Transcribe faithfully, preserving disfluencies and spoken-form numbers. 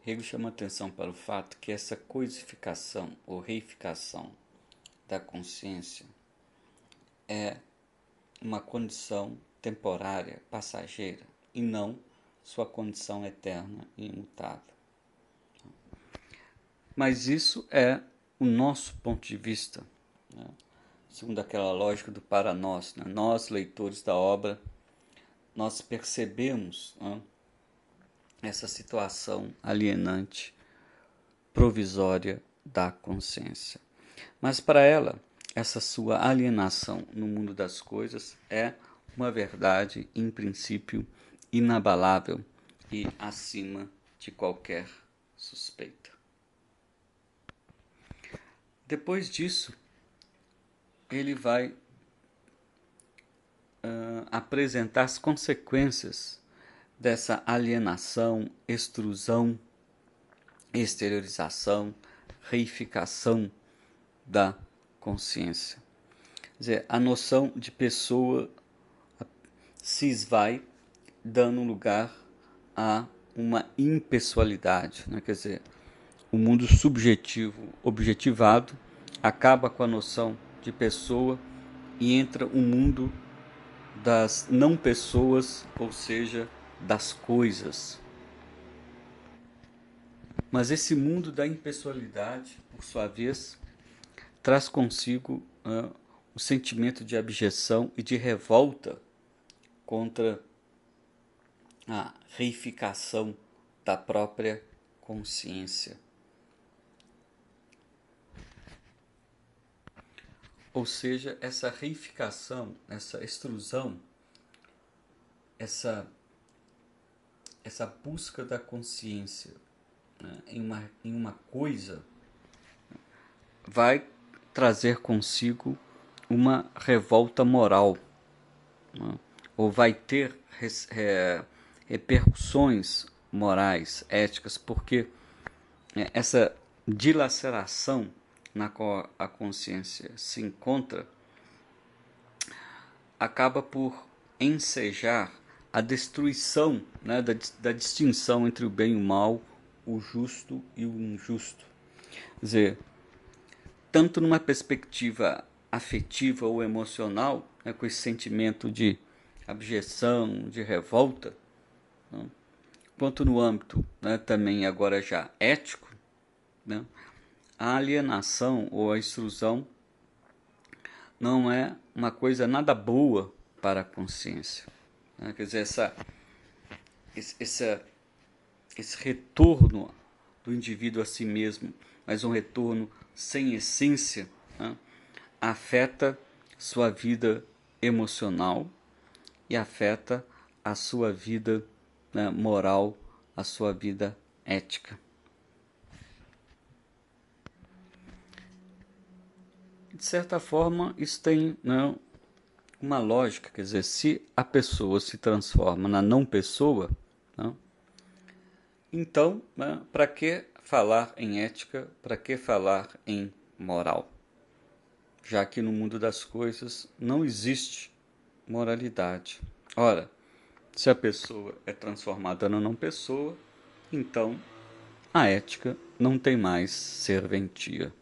Hegel chama atenção para o fato que essa coisificação ou reificação da consciência é uma condição temporária, passageira, e não sua condição eterna e imutável. Mas isso é o nosso ponto de vista, né? Segundo aquela lógica do para nós, né? Nós, leitores da obra, nós percebemos, né, essa situação alienante, provisória da consciência. Mas para ela, essa sua alienação no mundo das coisas é uma verdade, em princípio, inabalável e acima de qualquer suspeita. Depois disso, ele vai uh, apresentar as consequências dessa alienação, extrusão, exteriorização, reificação da consciência. Quer dizer, a noção de pessoa se esvai, dando lugar a uma impessoalidade, né? Quer dizer, o mundo subjetivo objetivado acaba com a noção de pessoa e entra o mundo das não pessoas, ou seja, das coisas. Mas esse mundo da impessoalidade, por sua vez, traz consigo uh, o sentimento de abjeção e de revolta contra a reificação da própria consciência. Ou seja, essa reificação, essa extrusão, essa, essa busca da consciência, né, em, uma, em uma coisa, vai trazer consigo uma revolta moral, né, ou vai ter res, é, repercussões morais, éticas, porque essa dilaceração na qual a consciência se encontra acaba por ensejar a destruição, né, da, da distinção entre o bem e o mal, o justo e o injusto. Quer dizer, tanto numa perspectiva afetiva ou emocional, né, com esse sentimento de abjeção, de revolta, né, quanto no âmbito, né, também agora já ético, né, a alienação ou a extrusão não é uma coisa nada boa para a consciência, né? Quer dizer, essa, esse, essa, esse retorno do indivíduo a si mesmo, mas um retorno sem essência, né, afeta sua vida emocional e afeta a sua vida, né, moral, a sua vida ética. De certa forma, isso tem, né, uma lógica, quer dizer, se a pessoa se transforma na não pessoa, né, então, né, para que falar em ética, para que falar em moral? Já que no mundo das coisas não existe moralidade. Ora, se a pessoa é transformada na não pessoa, então a ética não tem mais serventia.